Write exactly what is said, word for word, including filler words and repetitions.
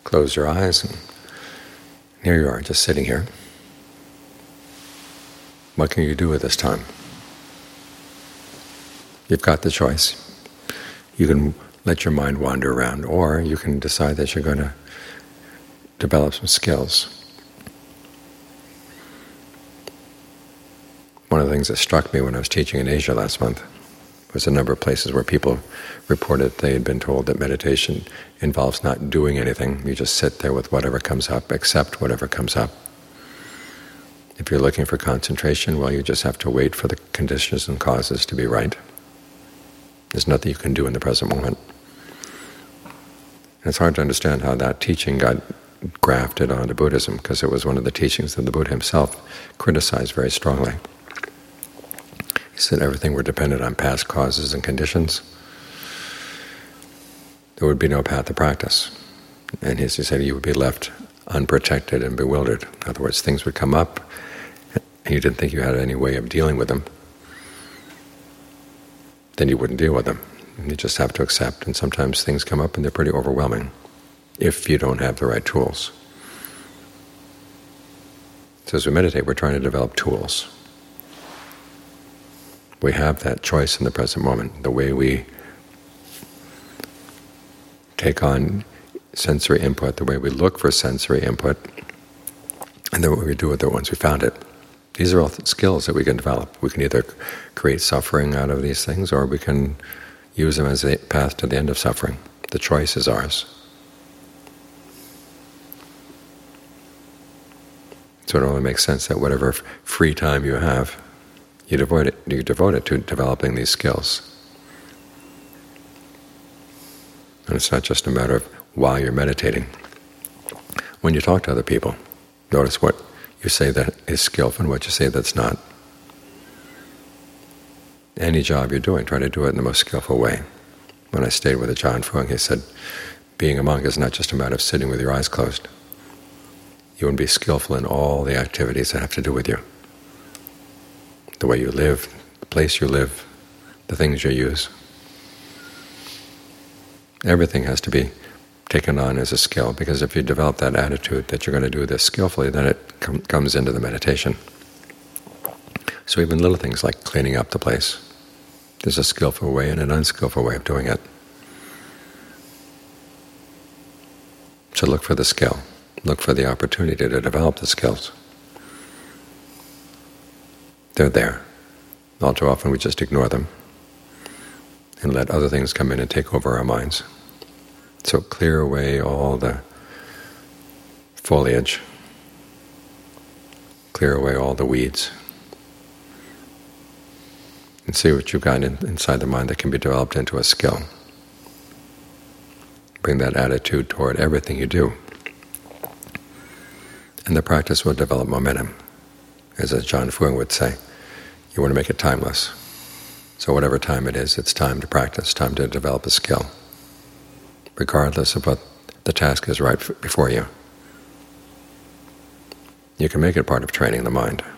close your eyes, and here you are, just sitting here. What can you do at this time? You've got the choice. You can let your mind wander around, or you can decide that you're going to develop some skills. One of the things that struck me when I was teaching in Asia last month was a number of places where people reported they had been told that meditation involves not doing anything. You just sit there with whatever comes up, accept whatever comes up. If you're looking for concentration, well, you just have to wait for the conditions and causes to be right. There's nothing you can do in the present moment. And it's hard to understand how that teaching got grafted onto Buddhism, because it was one of the teachings that the Buddha himself criticized very strongly. He said everything were dependent on past causes and conditions, there would be no path to practice. And he said you would be left unprotected and bewildered. In other words, things would come up, and you didn't think you had any way of dealing with them. Then you wouldn't deal with them. You just have to accept, and sometimes things come up and they're pretty overwhelming if you don't have the right tools. So as we meditate, we're trying to develop tools. We have that choice in the present moment, the way we take on sensory input, the way we look for sensory input, and then what we do with it once we found it. These are all skills that we can develop. We can either create suffering out of these things, or we can use them as a path to the end of suffering. The choice is ours. So it only makes sense that whatever free time you have, you devote it, you devote it to developing these skills. And it's not just a matter of while you're meditating. When you talk to other people, notice what you say that is skillful and what you say that's not. Any job you're doing, try to do it in the most skillful way. When I stayed with Ajaan Fuang, he said, being a monk is not just a matter of sitting with your eyes closed. You want to be skillful in all the activities that have to do with you. The way you live, the place you live, the things you use. Everything has to be taken on as a skill, because if you develop that attitude that you're going to do this skillfully, then it com comes into the meditation. So even little things like cleaning up the place, there's a skillful way and an unskillful way of doing it. So look for the skill. Look for the opportunity to develop the skills. They're there. All too often we just ignore them and let other things come in and take over our minds. So clear away all the foliage, clear away all the weeds, and see what you've got in, inside the mind that can be developed into a skill. Bring that attitude toward everything you do, and the practice will develop momentum. As Ajaan Fuang would say, you want to make it timeless. So whatever time it is, it's time to practice, time to develop a skill, regardless of what the task is right before you. You can make it part of training the mind.